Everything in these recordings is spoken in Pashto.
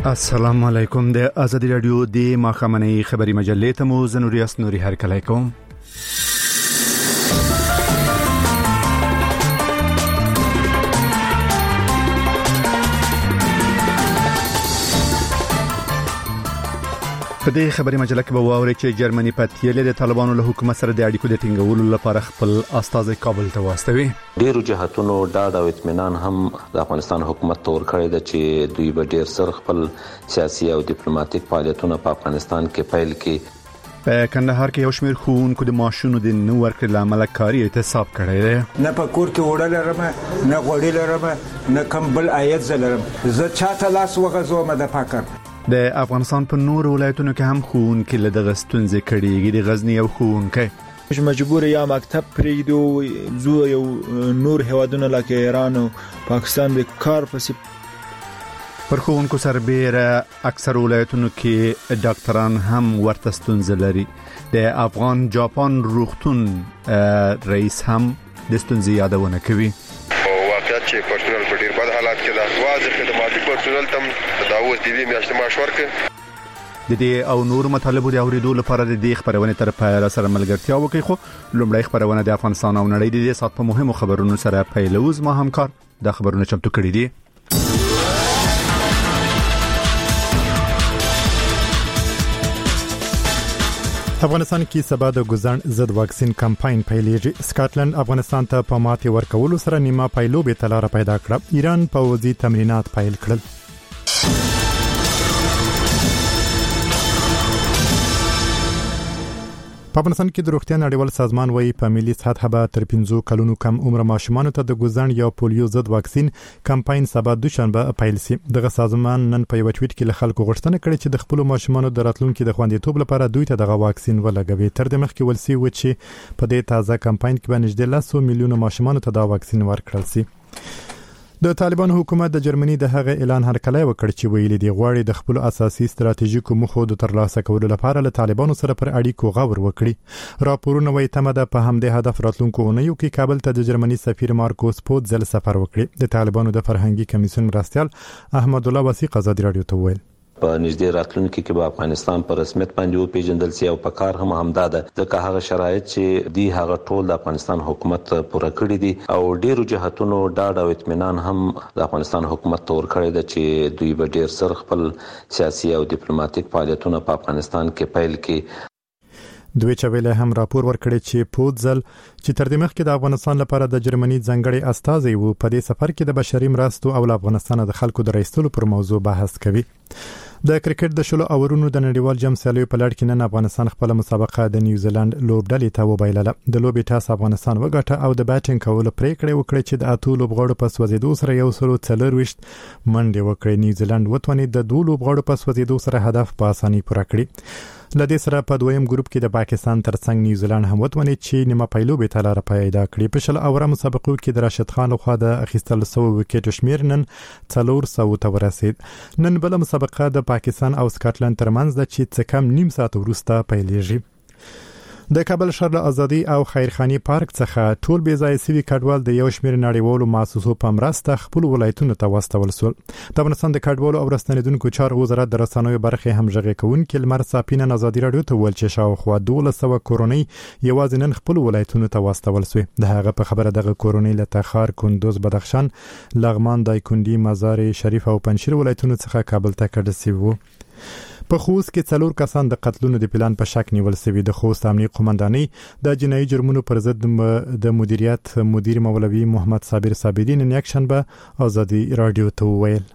السلام علیکم د ازادي رادیو د ماخامنۍ خبری مجلې ته مو زنوریاس نوري هرکلی کوم. په دې خبري مجله کې به واوري چې جرمني پاتېلې د طالبانو له حکومت سره د اړیکو د ټینګولو لپاره خپل استازي کابل ته واستوي. ډیرو جهاتونو ډاډ او اطمینان هم د افغانستان حکومت ته ورکړی دی چې دوی به ډیر سر خپل سیاسي او ډیپلوماټیک فعالیتونه په افغانستان کې پیل کړي. په کندهار کې یو شمېر ښوونکو د معاشونو د نه ورکړې له امله کاري اعتصاب کړی دی. نه په کور کې وړه لرم، نه غوړي لرم، نه کوم بل عاید لرم. زه چاته لاس وغځوم د فقر. د افغانستان په نور ولایتونو کې هم ښوونکي له دغه ستونزې کړيږي. د غزنی یو ښوونکی مجبور یا مکتب پریږدو زو یو نور هوادونه لکه ایران او پاکستان د کار پسې پر ښوونکو سربېره اکثر ولایتونو کې ډاکټران هم ورته ستونزې لري. د افغان جاپان روغتون رئیس هم د ستونزې یادونه کوي. واقعیت چې پرسونل په ډیر بد حالات کې د واځي خدماتي پرسونل تم تداوز دی میاشتې معاش ورکړي. د دې او نور مطالبو د اوریدو لپاره د دې خبرونه تر پایه سره ملګرتیا وکړي. خو لومړی خبرونه د افغانستان او نړۍ د دې سات په مهمو خبرونو سره پیلوز ما همکار د خبرونو چمتو کړي دي. افغانستان کې سبا د ګوزن ضد واکسین کمپاین پیلېږي. سکاټلند افغانستان ته په ماتي ورکولو سره نیمه پایلوبې تلاره پیدا کړه. ایران پوځي تمرینات پیل کړل. په افغانستان کې د روغتیا نړیوال سازمان وايي په ملي سطح به تر 15 کلونو کم عمر ماشومان ته د ګوزن یا پولیو ضد واکسین کمپاین سبا دوشنبه پیل شي. دغه سازمان نن په یو ټویټ کې له خلکو غوښتنه کړې چې د خپل ماشومان د راتلونکو د خوندیتوب لپاره دوی ته دغه واکسین ولګوي. تر دې مخکې ولسی و چې په دې تازه کمپاین کې به نږدې 100 میلیونه ماشومان ته دا واکسین ورکړل شي. د طالبانو حکومت د جرمني د هغه اعلان هرکلی وکړ چې ویلي دی غواړي د خپل اساسي ستراتیژیکو موخو د ترلاسه کولو لپاره له طالبانو سره پر اړیکو غور وکړي. راپورونه وايي تمه ده په همدې هدف راتلونکو اونیو کې کابل ته د جرمني سفیر مارکوس پوتزل سفر وکړي. د طالبانو د فرهنګي کمیسیون مرستیال احمد الله وثیق ازادي رادیو ته ویل په نږدې راتلونکو کې به افغانستان پر رسمیت باندې وپیژندل شي او په کار هم همدا ده ځکه هغه شرایط چې دی هغه ټول د افغانستان حکومت پوره کړی دي او ډیرو جهاتونو ډاډ او اطمینان هم د افغانستان حکومت ته ورکړی دی چې دوی به ډیر سر خپل سیاسي او ډیپلوماټیک فعالیتونه په افغانستان کې پیل کړي. دوی چې ویله هم راپور ورکړی چې پوتزل چې تر دې مخکې د افغانستان لپاره د جرمني ځانګړي استازي وو په دې سفر کې د بشري مرستو او افغانستان د خلکو د رئیسولو پر موضوع بحث کوي. د کرکټ د شلو اورونو د نړیوال جام سیالیو په لړ کې نن افغانستان خپل مسابقه د نیوزیلند لوبډلې ته وبایلله. د لوبې ټاس افغانستان وګټه او د بیټینګ کولو پریکړه وکړه چې د اتو لوبغاړو په سوځیدو سره یو سلو 40 منډه وکړي. نیوزیلند وتونی د دوه لوبغاړو په سوځیدو سره هدف په اساني پوره کړی. لدې سره په دویم ګروپ کې د پاکستان ترڅنګ نیوزیلند هم وتونی چې نیمه پایلوبې تلاره پیدا کړې. په شل اوره مسابقو کې د راشد خان لخوا د اخیستل سو وکټ شمیر نن 400 ته ورسید. نن بل مسابقه د پاکستان او سکاټلند ترمنځ د چې څه کم نیم ساعت وروسته پیلېږي. د کابل ښار له ازادي او خیرخاني پارک څخه ټول بې ځای سوي کډوال د یو شمېر نړیوالو مؤسسو په مرسته خپل ولایتونو ته واستول شول. د افغانستان د کډوالو او راستنیدونکو چارو وزارت د رسنیو برخې همغږي کوونکي لمر صافین ازادي رادیو ته ویل چې شاوخوا 1200 کورونی یوازې نن خپل ولایتونو ته واستول شوې. د هغه په خبره دغه کورونی له تخار، کندوز، بدخشان، لغمان، دایکندي، مزار شریف او پنجشیر ولایتونو څخه کابل ته کډه شوي وو. په خوست کې 4 کسان د قتلونو د پلان په شک نیول شوي. د خوست امنیه قومندانۍ د جنایي جرمونو پر ضد د مدیریت مدیر مولوي محمد صابر صابرین یک شنبه ازادي رادیو ته ویل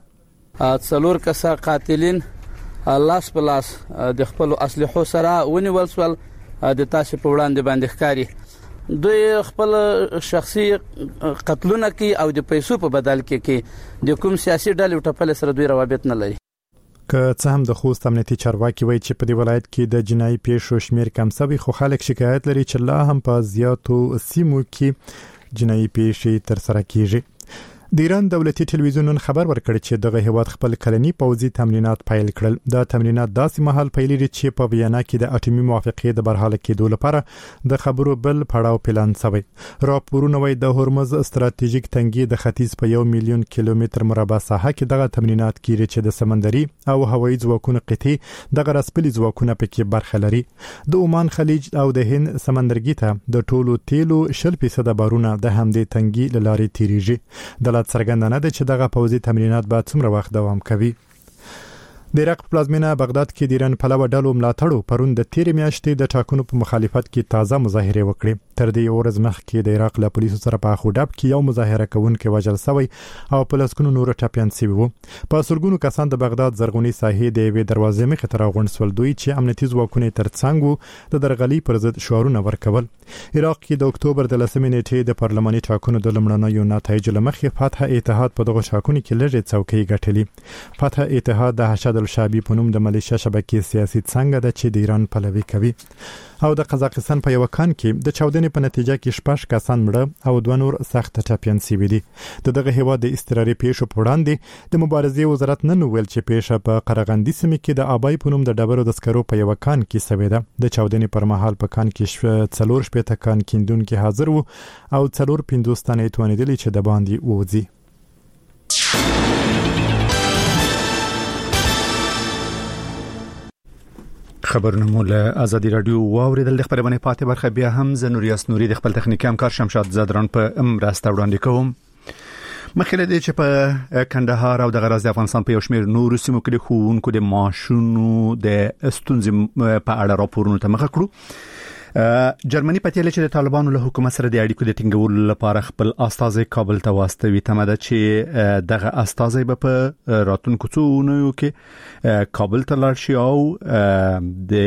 4 کسان قاتلین لاس په لاس د خپل اسلحو سره ونیول شول. د تاسو په وړاندې باندې ښکاری دوی خپل شخصي قتلونه کوي او د پیسو په بدل کې د کوم سیاسي ډلې ټپل سره دوی روابط نه لري. که څه هم د خوست امنیتي چارواکي وایي چې په دې ولایت کې د جنایي پیښو شمیر کم شوی خو خلک شکایت لري چې لا هم په زیاتو سیمو کې جنایي پیښې تر سره کیږي. د ایران دولتي ټلویزیون خبر ورکړ چې دغه هیواد خپل کلنی پوځي تمرینات پیل کړل. دا تمرینات داسې مهال پیل لري چې په ویانا کې د اټومي موافقې د برحاله کېدو لپاره د خبرو بل پړاو پلان شوی. راپورونه وايي د هرمز استراتیژیک تنګي د ختیځ په 1 میلیون کیلومتر مربع ساحه کې دغه تمرینات کیږي چې د سمندري او هوایي ځواکونو قطعي دغه رسپلي ځواکونه پکې برخه لري. د عمان خلیج او د هند سمندرګي ته د ټولو تیلو 10% بارونه د همدې تنګي لارې تیریږي. د څرګنده نه ده چې دغه پوځي تمرینات به څومره وخت دوام کوي. د عراق پلازمینه بغداد کې د ایران پلوه ډلو ملاتړو پرون د تیر میاشتې د ټاکنو په مخالفت کې تازه مظاهره وکړې. تر دې ورځ مخکې د عراق له پولیسو سره په خوداب کې یو مظاهره کوونکی وژل شوی او په لسګونو نور ټاپیان شوي وو. په سلګونو کسان د بغداد زرغونی ساحې د یوې دروازې مخې ته راغونډ شول، دوی چې امنیتي ځواکونه ترڅنګ وو د درغلي پر ضد شعارونه ورکول. عراق کې د اکتوبر د 10 نیټې د پارلماني ټاکنو د لومړنیو نتایجو لمخې فتح اتحاد په دغه ټاکنو کې لږه څوکۍ ګټلې. فتح اتحاد د حشد الشعبي په نوم د ملیشیا شبکې سیاسي څنګه د چې د ایران پلوي کوي. او د قزاقستان په یو کان کې د چاودنې په نتیجه کې 6 کسان مړه او 2 نور سخت ټاپیان شوي دي. دغه هیواد د استراري پیښو په وړاندې د مبارزې وزارت نن ویل چې پیښه په قرغندي سیمه کې د آبای په نوم د ډبرو د سکرو په یو کان کې شوې ده. د چاودنې پر مهال په کان کې 4 کان کیندونکو حاضر وو او 4 تنه توانیدل چې د باندې ووځي. خبرونه مول ازادي رادیو واوریدل. د خبرونه پاتې برخه بیا هم زنوریاس نوري د خپل تخنیکی همکار شمشاد زادران په امراسته وړاندې کوم. مخکې د چې په کندهار او د غرض افغانستان په یو شمېر نورو سیمو کې خوونکو د ماشونو د استونزې په اړه راپورونه ته مخه کړو. جرمني په تیله چې د طالبانو له حکومت سره د اړیکو د ټینګولو لپاره خپل استازي کابل ته واستوي. تمه ده چې دغه استازي په راتلونکو څو اونیو کې کابل ته لاړ شي او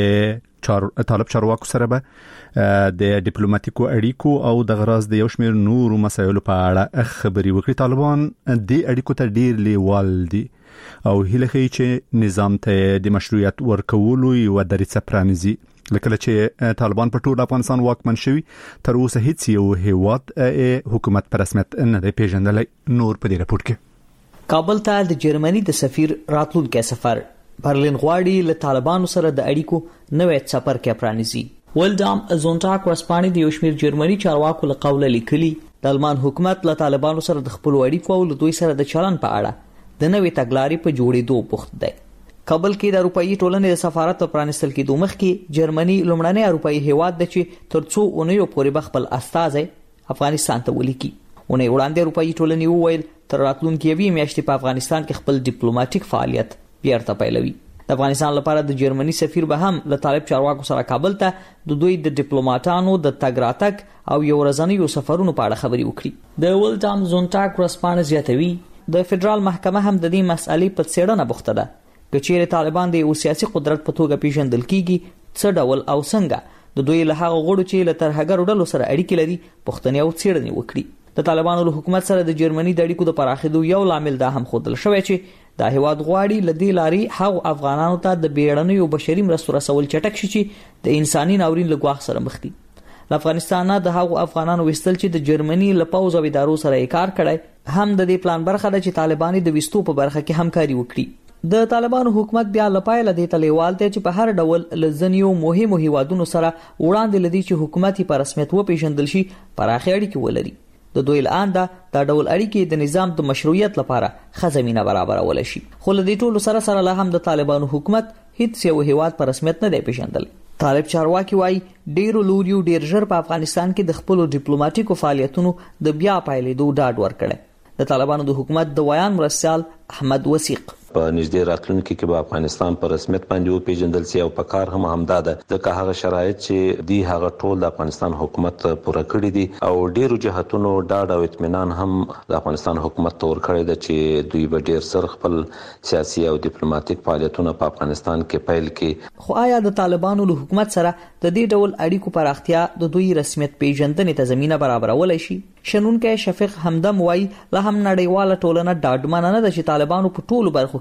د طالب چارواکو سره به د ډیپلوماټیکو اړیکو او د غرض د یو شمېر نورو مسایلو په اړه خبري وکړي. طالبان د اړیکو ته ډیر لیوال دي او هیله کوي چې نظام ته د مشروعیت ورکولو یو دریڅه پرانیزي. لکه چې طالبان په ټول افغانستان واکمن شوي تر اوسه هیڅ یو هیواد حکومت په رسمیت نه دی پیژندلی. نور په دې راپور کې کابل ته د جرمني د سفیر راتلونکي سفر برلین غواړي له طالبانو سره د اړیکو نوې سفر کې پرانیزي. ولدام زونټاک ورسپانې د یو شمېر جرمني چارواکو له قوله لیکلي د آلمان حکومت له طالبانو سره د خپل اړیکو او له دوی سره د چلن په اړه د نوې تګلارې په جوړېدو بوخت دی. کابل کې د اروپאי ټولنې د سفارت په پرانیستل کې دوه مخ کې جرمني لومړنی اروپאי هیواد د چې تر څو اونیو پورې خپل استازي افغانستان ته ولیکي. اونۍ وړاندې اروپאי ټولنې وویل تر راتلونکي یوې میاشتې په افغانستان کې خپل ډیپلوماټیک فعالیت بیرته پیلوي. د افغانستان لپاره د جرمني سفیر به هم له طالب چارواکو سره کابل ته د دوی د ډیپلوماټانو د تګ راتګ او یو ورځنیو سفرونو په اړه خبري وکړي. د ولدام زونټاک ورسپانې زیاتوي د فدرال محکمه هم د دې مسالې په څېړنه بوخته ده. کچېره طالبان د یو سیاسي قدرت په توګه پیژندل کیږي څه ډول او څنګه د دوی له هغه غړو چې له ترهګرو ډلو سره اړیکې لري پښتنې او څېړنې وکړي. د طالبانو له حکومت سره د جرمني د اړیکو د پراخېدو یو لامل دا هم ښودل شوی چې دا هیواد غواړي له دې لارې هغو افغانانو ته د بیړنیو بشري مرستو رسول چټک شي چې د انساني ناورین له ګواښ سره مخ دي. له افغانستان د هغو افغانانو وستل چې د جرمني له پوځ او ادارو سره کار کړي هم د دې پلان برخه ده چې طالبان د وستو په برخه کې همکاري وکړي. د طالبانو حکومت بیا لپاره د تلیوال ته چې په هر ډول لزنیو مهمو هیوادونو سره وړاندې لدی چې حکومتي په رسمیت و پیژندل شي پراخه اړیکې ولري. د دوی لاندې دا ډول اړیکې د نظام د مشروعیت لپاره خزمینه برابرول شي. خو له دې ټولو سره له هم د طالبانو حکومت هیڅ یو هیواد په رسمیت نه دی پیژندل. طالب چارواکي وايي ډیرو لوریو ډیر ژر په افغانستان کې د خپل ډیپلوماټیکو فعالیتونو د بیا پایلېدو ډاډ ورکړي. د طالبانو د حکومت د ویان مرسل احمد وثیق په نږدې راتلونکي کې به افغانستان په رسمیت باندې وپیژندل شي او په کار هم همدا ده ځکه هغه شرایط چې دی هغه ټول د افغانستان حکومت پوره کړی دي او ډیرو جهاتونو ډاډ او اطمینان هم د افغانستان حکومت ته ورکړی ده چې دوی به ډیر سر خپل سیاسي او ډیپلوماټیک فعالیتونه په افغانستان کې پیل کړي. خو آیا د طالبانو له حکومت سره د دې ډول اړیکو پراختیا د دوی رسمیت پیژندنې ته زمينه برابرولای شي؟ شنونکو شفیق همدم وایي له هم نړیواله ټولنه ډاډمنه نه ده چې طالبانو په ټولو برخو کې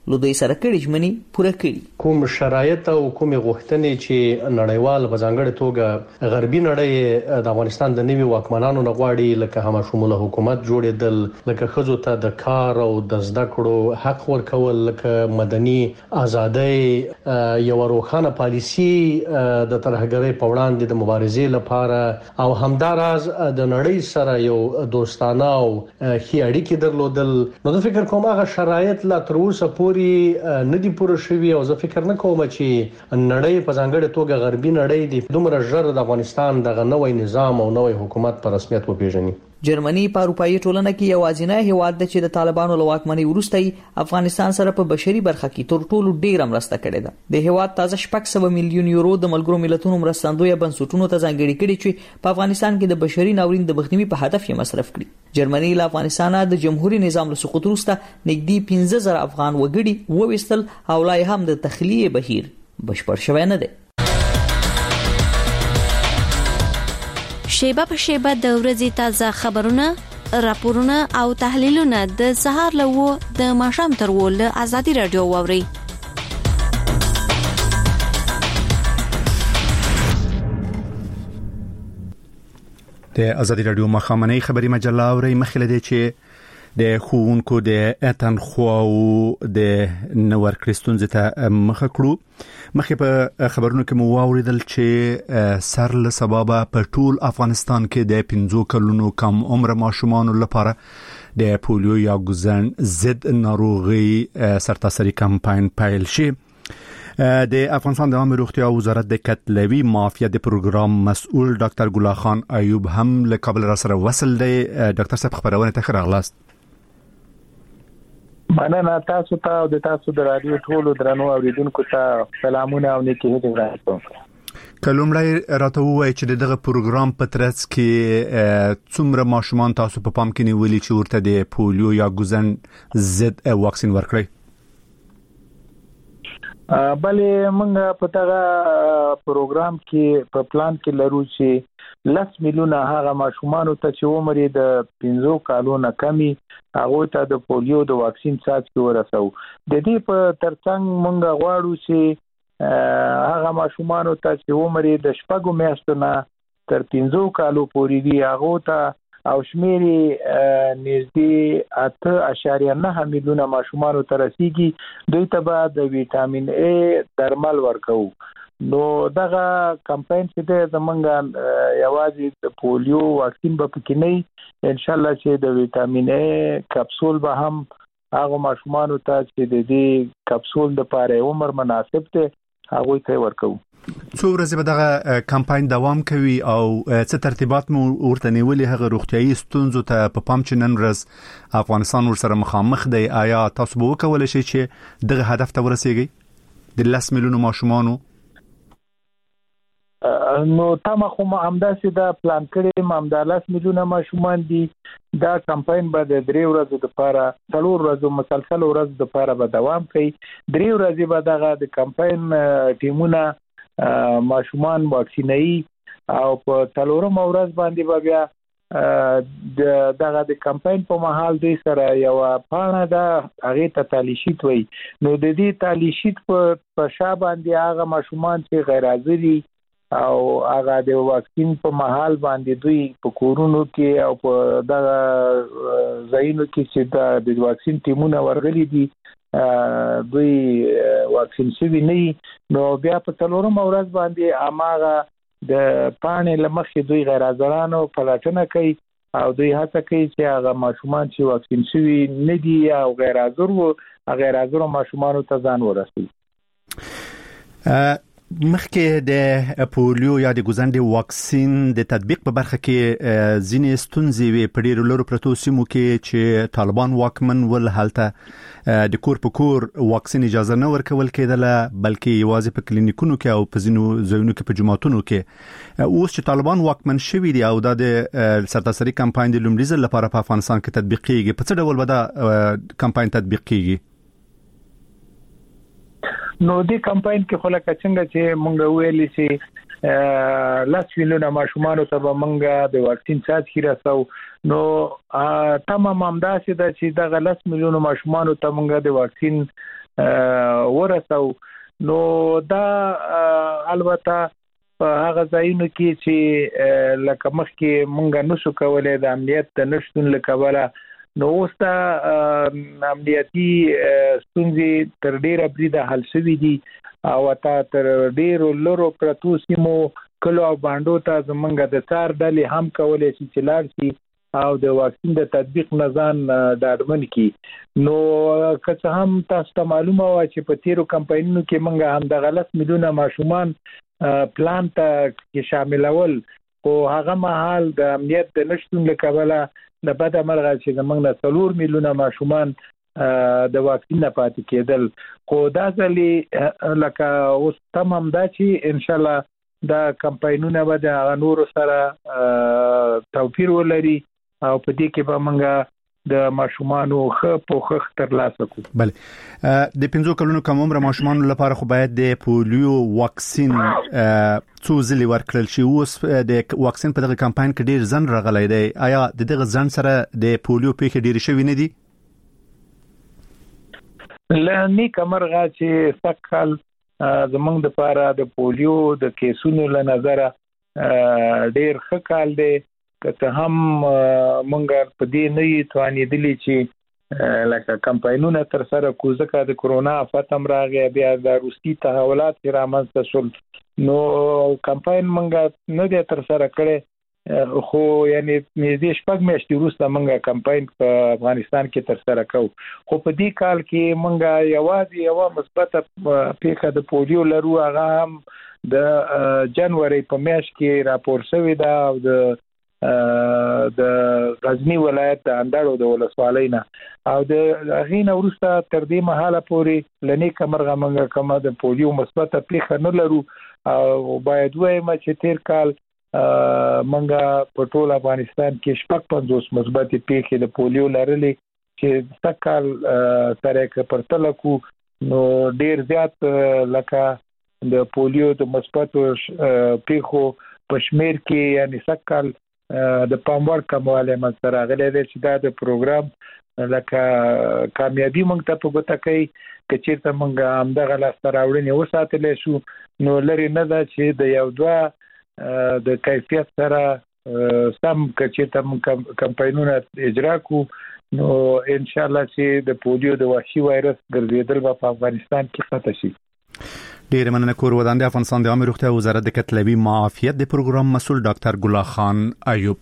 له دوی سره کړي ژمنې پوره کړي. کوم شرایط او کوم غوښتنې چې نړیوال بځانګړي توګه غربي نړۍ د افغانستان د نوي واکمنانو غواړي لکه هم شموله حکومت جوړېدل، لکه خزو ته د کار او د زده کړو حق ورکول، لکه مدني ازادۍ، یو روښانه پالیسی د ترهګرۍ په وړاندې د مبارزې لپاره او همداراز د نړۍ سره یو دوستانه او ښې اړیکې درلودل. نو زه فکر کوم هغه شرایط لا تر اوسه پورې نه دي پوره شوي او زه فکر نه کوم چې نړۍ په ځانګړي توګه غربي نړۍ د دومره ژر د افغانستان دغه نوې نظام او نوې حکومت په رسمیت وپیژني. جرمني په اروپאי ټولنه کې یوازینی هیواد دی چې د طالبانو له واکمنۍ وروسته افغانستان سره په بشري برخه کې تر ټولو ډیره مرسته کړې ده. د هیواد تازه 600 میلیون یورو د ملګرو ملتونو مرستندوی بنسټونو ته ځانګړي کړي چې په افغانستان کې د بشري ناورین د مخنیوي په هدف یې مصرف کړي. جرمني له افغانستان د جمهوریت نظام له سقوط وروسته نږدې 15000 افغان وګړي وويستل او لا هم د تخلیه بهیر بشپړ شوی نه دی. شیبه په شیبه د ورځې تازه خبرونه، راپورونه او تحلیلونه د سهار له د ماښام تر له ازادي رادیو واوري. د ازادي رادیو مخامنۍ خبري مجله اوري مخله دي چې د خوونکو د تنخواو د نور کریستون ته مخ کړو. مخې په خبرونو کې مو واوریدل چې سر له سبب په ټول افغانستان کې د 15 کلونو کم عمر ماشومان لپاره د پولیو یا ګوزن ضد ناروغي سرتاسري کمپاین پیل شي. د افغانستان د عامه روغتیا وزارت د کتلوي مافیا د پروګرام مسؤل ډاکټر ګلا خان ایوب هم له کابل را سره وصل دی. ډاکټر صاحب خبرونه ته خراغلاست. مننه تاسو ته او د تاسو د رادیو ټولو درنو اوریدونکو ته سلامونه او نیکی هیلې کوم. کلمړی راته وایي چې دغه پروګرام په ترڅ کې څومره ماشومان تاسو په پام کې نیولې چې ورته د پولیو یا ګوزن ضد واکسین ورکړي؟ بلې موږ په دغه پروګرام کې په پلان کې لرو چې 10 میلیونه هغه ماشومان ته چې عمر یې د 15 کالونو کمی هغه ته د پولیو د واکسین څاڅکي ورسو. د دې په ترڅنګ موږ غواړو چې هغه ماشومان ته چې عمر یې د 6 میاشتو نه تر 15 کالو پورې دی هغه ته او شمیري نږدې 8.9 میلیونه ماشومان ته رسیدي دوی ته به د ویټامین A درمل ورکو. نو دغه کمپاین چې زمونږ یوازې د پولیو واکسین به پکې نه ان شاء الله چې د ویټامین A کپسول به هم هغه ماشومان ته چې د دې کپسول د پاره عمر مناسب ته هغه ته ورکو. څو ورځې به دغه کمپاین دوام کوي او څه ترتیبات مو ورته نیولې هغه روغتيایي ستونزو ته په پام چې نن ورځ افغانستان ورسره مخامخ دی؟ آیا تاسو به وکولای شئ چې دغه هدف ته ورسیږئ د 10 میلیونو ماشومانو؟ نو تاسو خو همداسې دا پلان کړی همدا 10 میلیونه ماشومان دي. دا کمپاین به د 3 ورځې لپاره 4 ورځې مسلسل ورځ لپاره به دوام کوي. 3 ورځې به دغه د کمپاین ټیمونه ماشومان واکسینوي او په 4مه ورځ باندې به بیا دغه د کمپاین په محل دوی سره یو پاڼه ده هغه ته تالیشیت وي. نو د دې تالیشیت په شا باندې هغه ماشومان چې غیر حاضري او هغه د واکسین په محل باندې دوی په کورونو کې او په دغه ځایونو کې چې د واکسین ټیمونه ورغلي دي دوی واکسین شوي نه. نو بیا په 4مه ورځ باندې اماغه د پانې لمخې دوی غیر حاضرانو پلاتنه کوي او دوی هڅه کوي چې هغه ماشومان چې واکسین شوي نه دي او غیر حاضر وو غیر حاضر ماشومان ته ځان ورسوي. مخکې د پولیو یا د ګوزن د واکسین د تطبیق په برخه کې ځینې ستونزې وي په ډیرو لرو پرتو سیمو کې چې طالبان واکمن ول هلته د کور په کور واکسین اجازه نه ورکول کېدله بلکې یوازې په کلینیکونو کې او په ځینو ځایونو کې په جماعتونو کې. اوس چې طالبان واکمن شوي دي او د سرتاسري کمپاین د لومړي ځل لپاره په افغانستان کې تطبیق کیږي، په څه ډول به دا کمپاین تطبیق کیږي؟ نو دې کمپاین کې خلک څنګه چې مونږ ویلې چې 10 میلیونه ماشومان ته به مونږ د واکسین څاڅکي راسو. نو تمام همداسې ده چې دغه 10 میلیونه ماشومان ته مونږ د واکسین ورسو. نو دا البته هغه ځایونو کې چې لکه مخکې مونږ نشو کولای د امنیت د نشټون لکواله نو اوس ته امنیتي ستونزې تر ډیره بریده حل شوې دي او تر ډیرو لورو پرتو سیمو کلو او باندو ته زمونږ د څار ډلې هم کولای شي چې لاړ شي او د واکسین د تطبیق نزان ډاډمن کی. نو که هم تاسو ته معلومه و چې په تیرو کمپاینونو کې مونږ هم د غلط میلیونه ماشومان پلان ته شاملول او هغه مهال د امنیت د نشټون لکواله د بد مرغه چې زمونږ 4 میلیونه ماشومان د واکسین نه پاتې کېدل. خو دا ځلې لکه اوس تمام دا چې ان شاء الله دا کمپاینونه به د نورو سره توپیر ولري او په دې کې به موږ د ماشومانو پوښښ ترلاسه کوو. بله د 15 کلونو کم عمر ماشومانو لپاره خو باید د پولیو واکسین څو ځلې ورکړل شي. اوس د واکسین په دغه کمپاین کې ډیر ځن راغلی دی. آیا د دغه ځن سره د پولیو پیښې ډیر شوي نه دي؟ لنی کمرغه چې سکل زمونږ د پاره د پولیو د کیسونو له نظره ډیر ښه کال دی. که هم مونږ په دې نه توانېدلی چې لکه کمپاینونه تر سره کو ځکه د کرونا فتم راغی بیا د روسي تحولات رامنځته شول نو کمپاین مونږ نه دی تر سره کړی خو یعنی نږدې شپږ میاشتې وروسته مونږ کمپاین په افغانستان کې تر سره کوو. خو په دې کال کې مونږ یوه مثبت پیښه د پولیو لرو. هغه هم د جنوري په میاشت کې راپور شوی دا او د غزنی ولایت د اندړو د ولسوالۍ نه او د غینه ورسته تر دې مهاله پورې لنی کمرغه منګه کومه د پولیو مثبت پیښه نه لرو او باید وایم چې تیر کال منګه په ټول افغانستان کې 55 مثبت پیښې د پولیو لرلې چې تکل سره پرتل کو نو ډیر زیات لکه د پولیو د مثبت پیښو پښمیر کې یعنی سکل د پاموړ کومواله مستر غلې دی چې دا د پروګرام لکه کامیابی مونږ ته په ګوته کوي چې چیرته مونږ هم دغه لاس راوړنې وساتلې شو نو لري نه دا چې د یو دوه د کیفیت سره سم چې تم کمپاینونه اجرا کو نو ان شاء الله چې د پولیو د وحشي وایرس ګرځیدل په افغانستان کې ختم شي. ډیر مننه. کور ودان د افغانستان د عامه روغتیا وزارت د کتلوي معافیت د پروګرام مسؤل ډاکټر ګلا خان ایوب.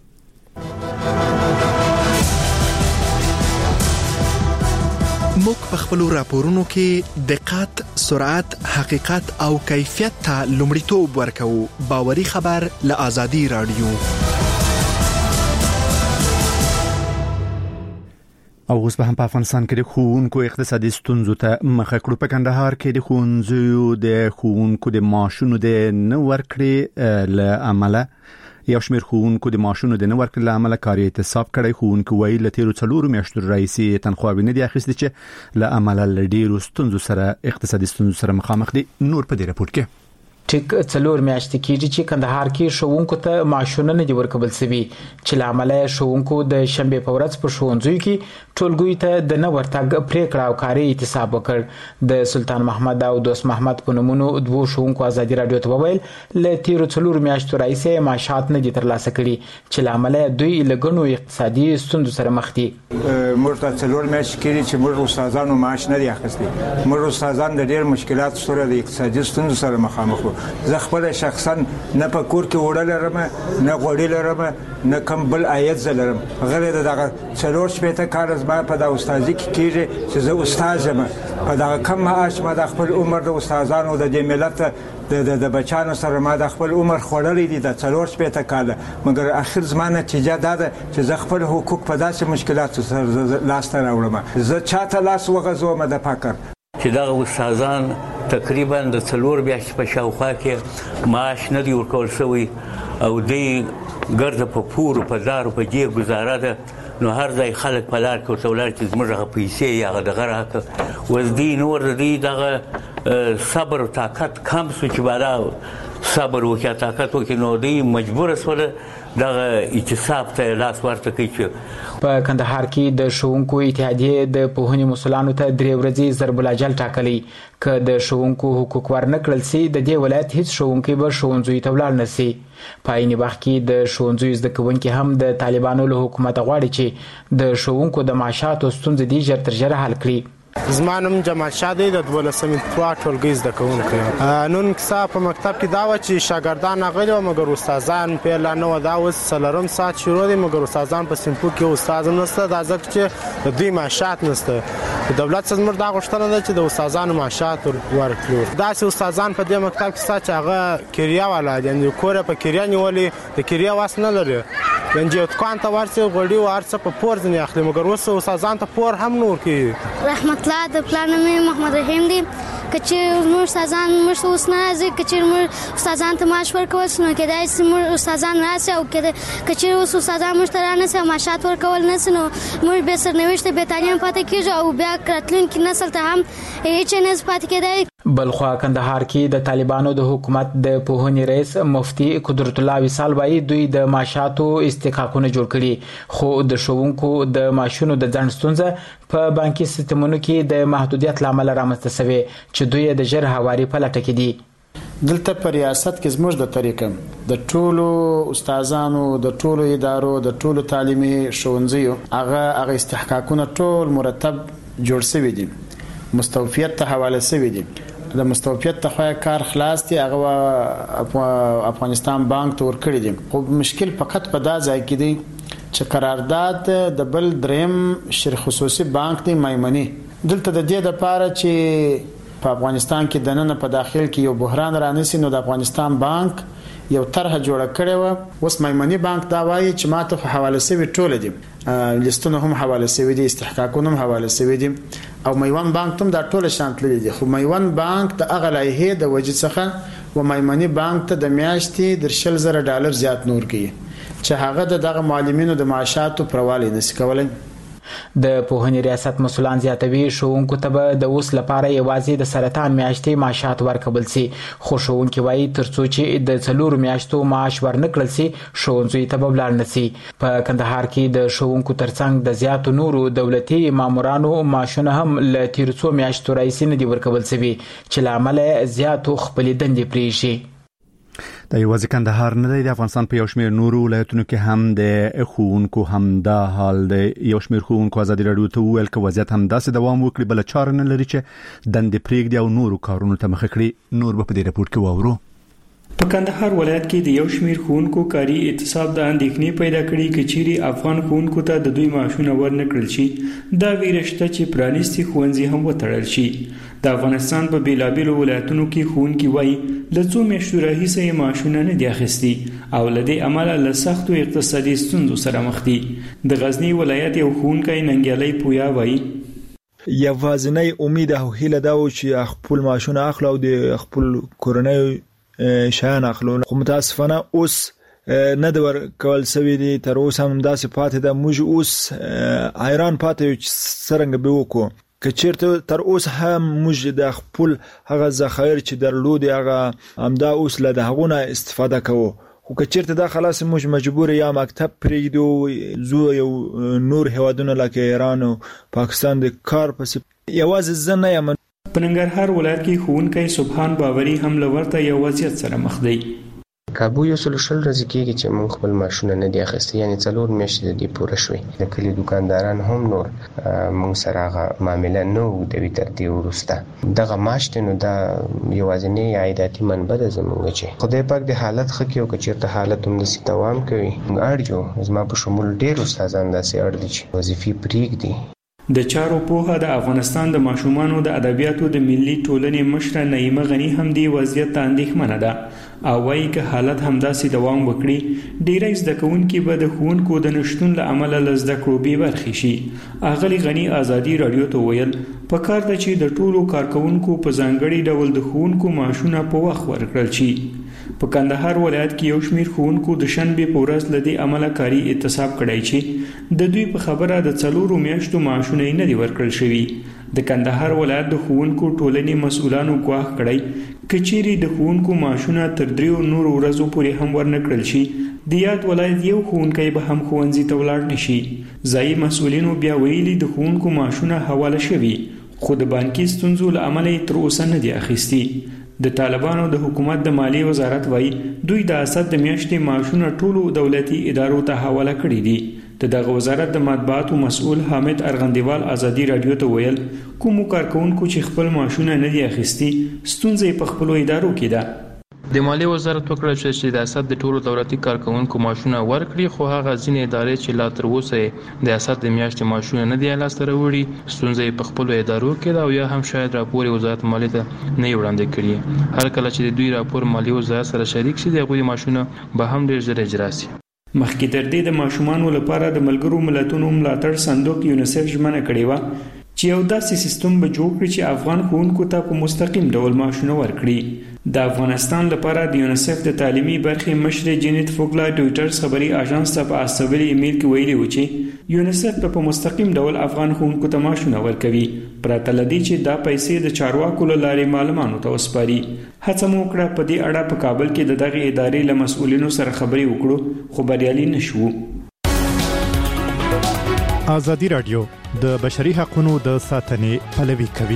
موږ په خپل راپورونو کې دقت، سرعت، حقیقت او کیفیت ته لومړیتوب ورکوو. باوري خبر له آزادي رادیو. او اوس په افغانستان کې د ښوونکو اقتصادي ستونزو ته مخه کړو. په کندهار کې د ښوونځیو د ښوونکو د معاشونو د نه ورکړې له امله یو شمېر ښوونکو د معاشونو د نه ورکړې له امله کاري اعتصاب کړی. ښوونکو وایي له تیرو 4 میاشتو راهیسې تنخواوې نه دي اخیستې چې له امله له ډیرو ستونزو سره اقتصادي ستونزو سره مخامخ دي. نور په دې راپور کې ټیک 4 میاشتې کېږي چې کندهار کې ښوونکو ته معاشونه نه دي ورکول شوي چې له امله ښوونکو د شنبې په ورځ په ښوونځیو کې ټولګیو ته د نه ورتګ پریکړه او کاري اعتصاب وکړ. د سلطان محمد او دوست محمد په نومونو دوه ښوونکو ازادي رادیو ته وویل له تیرو 4 میاشتو راهیسې معاشات نه دي ترلاسه کړي چې له امله دوی له ګڼو اقتصادي ستونزو سره مخ دي. موږ ته 4 میاشتې کېږي چې موږ استادانو معاش نه دي اخیستي. موږ استادان د ډېر مشکلاتو سره د اقتصادي ستونزو سره مخامخ وو. زه خپل شخصا نه په کور کې وړل لرم نه غوړی لرم نه کوم بل عاید لرم. غیر دغه 4 شپته کار از ما په د استادۍ کې کېږي چې زه استاد یم. په دغه کم معاش ما د خپل عمر د استادانو د دې ملت د بچانو سره ما د خپل عمر خوړلې دي د 4 شپته کال. مګر اخر زمانه نتیجه دا ده چې زه خپل حقوق په داسې مشکلاتو سره لاس ته راوړم. زه چاته لاس وغځوم د فقر چې دا استادان تقریبا د 4 میاشتې په شاوخوا کې معاش نه دی ورکول شوی او دوی ګرځه په پورو په زارو په جیب گزاره ده. نو هر ځای خلک په لار کې ورته ولاړ چې زموږ هغه پیسې یا هغه دغه راکړه. اوس دوی نور د دوی دغه صبر او طاقت کم شو چې بالا صبر وکړي طاقت وکړي نو دوی مجبور سول دغه اعتصاب ته لاس ورته کوي. په کندهار کې د ښوونکو اتحادیې د پوهنې مسؤلانو ته 3 ورځې ضرب الاجل ټاکلی که د ښوونکو حقوق ورنه کړل سي د دې ولایت هیڅ ښوونکی به ښوونځیو ته ولاړ نه سي. په عین وخت کې د ښوونځیو زده کوونکي هم د طالبانو له حکومت غواړي چې د ښوونکو د معاشاتو ستونزې دې ژر تر ژره حل کړي. زما نوم جمال شاه دی د 12مې پوا ټولګي زده کوونکی. نن کیسه په مکتب کې دا وه چې شاګردان راغلي وو مګر استادان پیل نه وه. دا اوس 4 ساعت شروع دی مګر استادان په صنفو کې استاد هم نشته. دا ځکه چې د دوی معاشات نشته. د دولت څخه زموږ دا غوښتنه ده چې د استادانو معاشات ورکړي. داسې استادان په دې مکتب کې شته چې هغه کریا والا دي، یعنې کور یې په کریا نیولې، د کریا واس نه لري. یعنې یو دوکان ته ورسي غوړي او هر څه په پور ځینې اخلي مګر اوس استادان ته پور هم نه ورکوي. رحمت الله د پلار نوم محمد رحیم دی. که چې موږ استادان موږ اوس نه راځي، که چې موږ استادان ته معاش ورکول نو کېدای شي موږ استادان راشي او که چې اوس استادان موږ ته رانه سي معاشات ورکول نه سي نو موږ به سرنوشت به تعلیم پاتې کیږو او بیا راتلونکي نسل ته هم هیڅ نه پاتې کېدای. بلخوا کندهار کې د طالبانو د حکومت د پوهنې رئیس مفتي قدرت الله وصال وايي دوی د معاشاتو استحقاقونه جوړ کړي خو د ښوونکو د معاشونو د ځنډ ستونزه په بانکي سیستمونو کې د محدودیت لامل رامنځته شوی چې دوی د ژر هواري په لټه کې دي. دلته په ریاست کې زموږ د طریقه د ټولو استادانو د ټولو ادارو د ټولو تعلیمي ښوونځیو هغه استحقاقونه ټول مرتب جوړ شوي دي، مستوفیت ته حواله شوي دي. د مستوفیت ته کار خلاص دي، هغه افغانستان بانک ته ورکړي دي. خو مشکل فقط په دا ځای کې دی چې قرارداد د بل دریم شرکت خصوصي بانک دی میمنی. دلته د دې لپاره چې په افغانستان کې د نن په داخل کې یو بحران رانیسي نو د افغانستان بانک یو طرح جوړه کړې و. اوس میمنی بانک دا وایي چې ماته په حواله شوی ټول دي، لیستونه هم حواله شوی دي، استحقاقونه هم حواله شوی دي او میوان بانک ته دا ټول شامل دي. خو میوان بانک ته هغه لایحه د وجې څخه و میمنی بانک ته د میاشتې $30,000 زیات نور کوي چې هغه دغه معلمینو د معاشاتو پرواله نشي کولای. د پوهنې ریاست مسؤلان زیاتوي ښوونکو ته به د اوس لپاره یوازې د سرطان میاشتې معاشات ورکول سي خو ښوونکي وایي ترڅو چې د 4 میاشتو معاش ورنه کړل سي ښوونځیو ته به ولاړ نه سي. په کندهار کې د ښوونکو ترڅنګ د زیاتو نورو دولتي مامورانو معاشونه هم له تیر څو میاشتو راهیسې نه دي ورکول سوي چې له امله زیاتو خپلې دندې پرېږدي. د یوازې کندهار نه دی، د افغانستان په یو شمېر نورو ولایتونو کې هم د ښوونکو همدا حال دی. یو شمېر ښوونکو ازادي راډیو ته وویل که وضعیت همداسې دوام وکړي بله چاره نه لري چې دندې پرېږدي او نورو کارونو ته مخه کړي. نور به په دې راپور کې واورو. په کندهار ولایت کې د یو شمېر ښوونکو کاري اعتصاب د اندېښنې پیدا کړي که چیرې افغان ښوونکو ته د دوی معاشونه ورنه کړل شي دا ویره شته چې پرانیستي ښوونځي هم وتړل شي. د افغانستان په بیلابیلو ولایتونو کې ښوونکي وایي له څو میاشتو راهیسې یې معاشونه نه دي اخیستي او له دې امله له سختو اقتصادي ستونزو سره مخ دي. د غزني ولایت یو ښوونکی ننګیالی پویا وایي یوازینی امید او هیله دا و چې خپل معاشونه اخلو او د خپل کورنۍ شایان اخلو، خو متاسفانه اوس نه د ورکول سوي دي. تر اوسه هم داسې پاتې ده. موږ اوس حیران پاتې یو چې څرنګه به وکړو که چیرته تر اوسه هم موږ د خپل هغه ذخایر چې درلودي هغه همدا اوس له هغو نه استفاده کوو. خو که چیرته دا خلاص موږ مجبور یا مکتب پرېږدو زو یو نور هیوادونه لکه ایران او پاکستان د کار پسې یوازې زه نه یم. په ننګرهار ولایت کې ښوونکی سبحان باوري هم له ورته یو وضعیت سره مخ دی. کابو یو سل شل ورځې کېږي چې موږ خپل معاشونه نه دي اخیستي، یعنې 4 میاشتې د دې پوره شوې. د کلي دکانداران هم نور موږ سره هغه معامله نه اوږدوي تر دې وروسته. دغه معاش دی نو دا یوازینۍ عایداتي منبع ده زموږ چې خدای پاک د حالت ښه کړي او که چېرته حالت همداسې دوام کوي اړ یو زما په شمول ډېر استادان داسې اړ دي چې وظیفې پرېږدي. د چارو پوهه د افغانستان د ماشومانو د ادبیاتو د ملي ټولنې مشره نعیمه غنی هم دی وضعیت ته اندېښمنه ده او وایي که حالت همداسې دوام وکړي ډیری زده کوونکي به د ښوونکو د نشتون له امله له زده کړو بې برخې شي. اغلې غنی ازادي راډیو ته ویل پکار ده چې د ټولو کارکوونکو په ځانګړي ډول د ښوونکو معاشونه په وخت ورکړل شي. په کندهار ولایت کې یو شمېر ښوونکو د شنبې په ورځ له دې امله کاري اعتصاب کړی چې د دوی په خبره د 4 میاشتو معاشونه یې نه دي ورکړل شوي. د کندهار ولایت د ښوونکو ټولنې مسؤلانو ګواښ کړی کچيري د ښوونکو معاشونه تر 3 نور ورځو پورې هم ورنکړل شي د یاد ولایت یو ښوونکی به هم ښوونځي ته ولاړ نشي. ځایي مسؤلینو بیا ویلي د ښوونکو معاشونه حواله شوي خو د بانکي ستونزو له امله تر اوسه نه دي اخیستي. د طالبانو د حکومت د مالیې وزارت وایي دوی د اسد د میاشتې معاشونه ټولو دولتي ادارو ته حواله کړي دي. دغه وزارت د مطبوعاتو مسؤل حامد ارغندیوال ازادي رادیو ته ویل کوم کارکونکو چې خپل معاشونه نه دي اخیستي ستونزې په خپل ادارو کې ده. د مالیې وزارت وکړل چې د اسد د ټولو دولتي کارکونکو معاشونه ورکړي خو هغه ځینې ادارې چې لا تر اوسه د اسد د میاشتې معاشونه نه دي لاسته راوړي ستونزې په خپل ادارو کې ده او یا هم شاید راپور وزارت مالیې ته نه وړاندې کړي. هر کله چې دوی راپور مالیې وزارت سره شریک شي دغه معاشونه به هم ډیر ژر اجرا شي. مخکې تر دې د ماشومانو لپاره د ملګرو ملتونو ملاتړ صندوق یونیسف ژمنه کړې وه چې یو داسې سیستم به جوړ کړي چې افغان ښوونکو ته په مستقیم ډول معاشونه ورکړي. د افغانستان لپاره د یونیسف د تعلیمي برخې مشر جینیت فوګلا ډویټرز خبري اژانس ته په استویلي ایمیل کې ویلي و چې یونیسف په مستقیم ډول افغان ښوونکو ته معاشونه ورکوي پرته له دې چې دا پیسې د چارواکو له لارې معلومانو ته وسپاري. هڅه مو وکړه په دې اړه په کابل کې د دغه ادارې له مسؤلینو سره خبرې وکړو خو بریالي نشو. ازادي رادیو د بشري حقوقو د ساتنې پلوي کوي.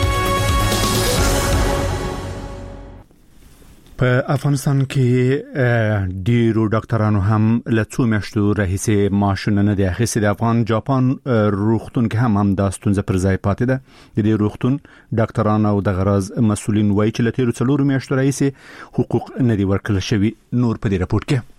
په افغانستان کې ډیرو ډاکټرانو هم له څو میاشتو راهیسې معاشونه نه دي اخیستي. د افغان جاپان روغتون کې هم دا ستونزه پر ځای پاتې ده. د دې روغتون ډاکټران او د غراض مسؤلین وایي چې له تیرو 4 میاشتو راهیسې حقوق نه دي ورکړل شوي. نور په دې راپور کې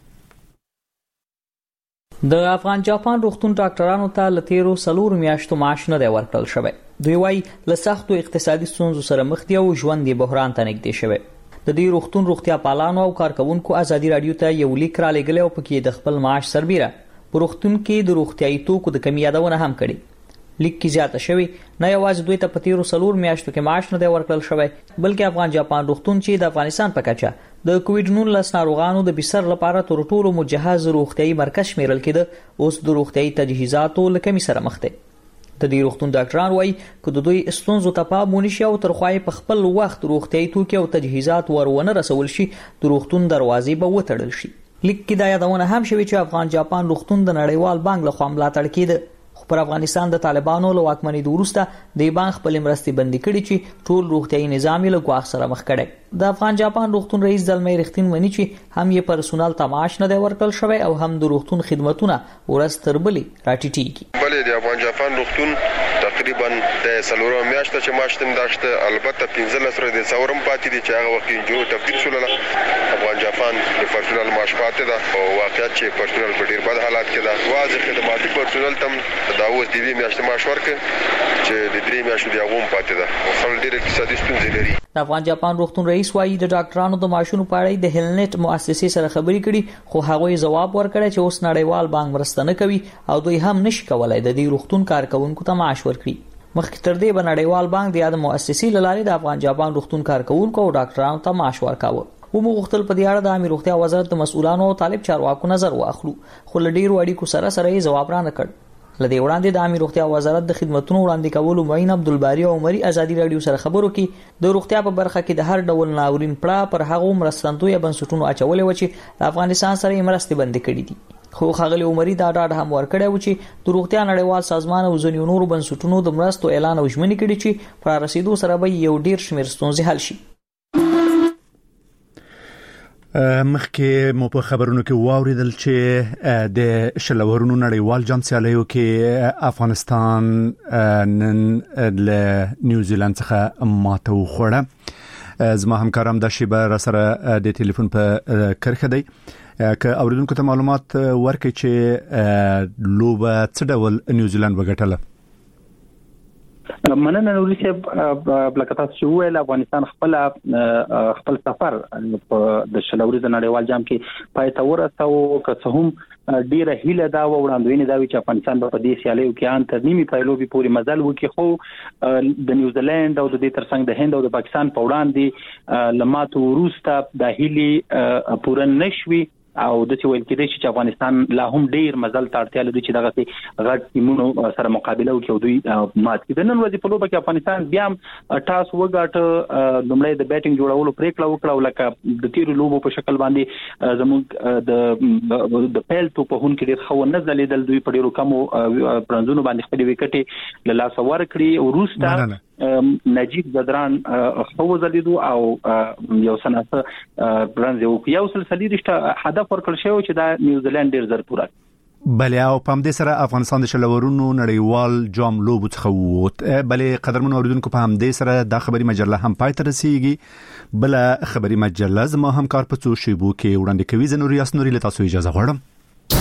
د افغان جاپان روغتون ډاکټرانو ته له تیرو 4 میاشتو معاش نه دی ورکړل شوی. دوی وایي له سختو اقتصادي ستونزو سره مخ دي او ژوند یې بحران ته نږدې شوی. د دې روغتون روغتیا پالانو او کارکونکو ازادي رادیو ته یو لیک را لګل او پکې د خپل معاش سربیره په روغتون کې د روغتیاي توکو د کمی یادونه هم کړي. لیک کې زیاته شوی نه یوازې دوی ته په تیرو 4 میاشتو کې معاش نه دی ورکړل شوی بلکې افغان جاپان روغتون چې د افغانستان په کچه د کووډ-19 ناروغانو د بستر لپاره تر ټولو مجهز روغتیاي مرکز شمیرل کېده اوس د روغتیاي تجهیزاتو له کمی سره مخ دی. د دې روغتون ډاکټران وایي چې د دوی ستونزو ته پام ونشي او تر خوای په خپل وخت روغتیاي توکي او تجهیزات ورونه رسول شي د روغتون دروازې به وتړل شي. لیک کې دا یادونه هم شوی چې افغان جاپان روغتون د نړیوال بانک له خوا ملاتړ کېده خو پر افغانستان د طالبانو له واکمنۍ وروسته د بانک خپل مرستې بندي کړي چې ټول روغتیاي نظام له ګواښ سره مخ کړي. د افغان جاپان روغتون رئیس زلمي رښتین مني چې هم یې پرسونل ته معاش نه دی ورکړل شوی او هم د روغتون خدماتونه ورځ تر بلې راټیټېږي. بلې د افغان جاپان روغتون تقریبا د سلورو میاشتو چې معاشتم داشته البته 15 ورځې د څورم پاتې دي چې هغه وخت انجو تبدیل شول. افغان جاپان د پرسونل معاش پاتې ده او واقعیت چې پرسونل په ډیر بد حالات کې ده. واځي خدماتي پرسونل تم دا اوس د دې میاشتې معاش ورکړي چې د 3 میاشتو دی هغه پاتې ده او خپل ډیر اقتصادي ستونزې لري. د افغان جاپان روغتون رئیس وایي د ډاکټرانو د معاشونو په اړه د هیلنت مؤسسې سره خبرې کړي خو هغه جواب ورکړی چې اوس نړیوال بانک مرسته نه کوي او دوی هم نشي کولای د دې روغتون کارکونکو ته معاش ورکړي. مخکې تر دې به نړیوال بانک د یاد مؤسسې له لارې د افغان جاپان روغتون کارکونکو او ډاکټرانو ته معاش ورکاوه. ومو غوښتل په دې اړه د عامه روغتیا وزارت د مسؤلانو او طالب چارواکو نظر واخلو خو له ډیرو اړیکو سره یې جواب را نه کړ. لدې وړاندې د عامه روغتیا وزارت د خدماتو وړاندې کولو معین عبدالباری عمري ازادي رادیو سره خبرو کې د روغتیا په برخه کې د هر ډول ناورین پړه پر هغه مرستندوی بنسټونو اچولې و چې د افغانستان سره یې مرستې بند کړې دي. خو خغلی عمري دا ډاډ هم ورکړی و چې د روغتیا نړیوال سازمان او ځینو نورو بنسټونو د مرستو اعلان او ژمنې کړي چې پر رسیدو سره به یو ډیر شمیر ستونزې حل شي. مخکې مو په خبرونو کې واوریدل چې د شلورونو نړیوال جام سیالیو کې افغانستان نن له نیوزیلند څخه ماته وخوړه. زما همکارم د شیبه را سره د ټلیفون په کرخه دی که اوریدونکو ته معلومات ورکړي چې لوبه څه ډول نیوزیلند وګټله. مننه نوري صاحب بلکې تاسو ویل افغانستان خپل سفر د شلوري د نړیوال جام کې پای ته ورساو که هم ډیره هیله دا وړاندوینه دا چې افغانستان په دې سیالیو کې ان تر نیمه پایلوبي پورې مزل وکړي خو د نیوزیلند او د دې ترڅنګ د هند او د پاکستان په وړاندې لماتو وروسته د هیلي پوره نشوي او د څه ویل کېدای چې افغانستان لا هم ډیر مزل تړتیا لري چې دغه غټ ټیمونو سره مقابله وکړي او دوی مات کړي. د نن ورځې په لوبه کې افغانستان بیا ټاس وګاټه، لومړی د بیټینګ جوړولو پریکړه وکړه، لکه د تیرو لوبو په شکل باندې زموږ د پیل په هون کې ډیر خو نه ځلیدل، دوی په ډیرو کمو پرنځونو باندې خپل وکټي له لاس ورکړي او روستا نجیب بدران خو ځلیدو او یو سناسه برنځ یو سلسله رښتا هدف ورکړ شوی چې دا نیوزیلند ډیر زر پوره. بلې او په همدې سره افغانستان د شلورونو نړیوال جام لوبو څخه ووت. بلې قدرمن اوریدونکو په همدې سره د خبري مجله هم پای ته رسیږي. بل خبري مجله زما همکار په څو شیبو کې وړاندې کوي. زه نور یاس نوري له تاسو اجازه غواړم.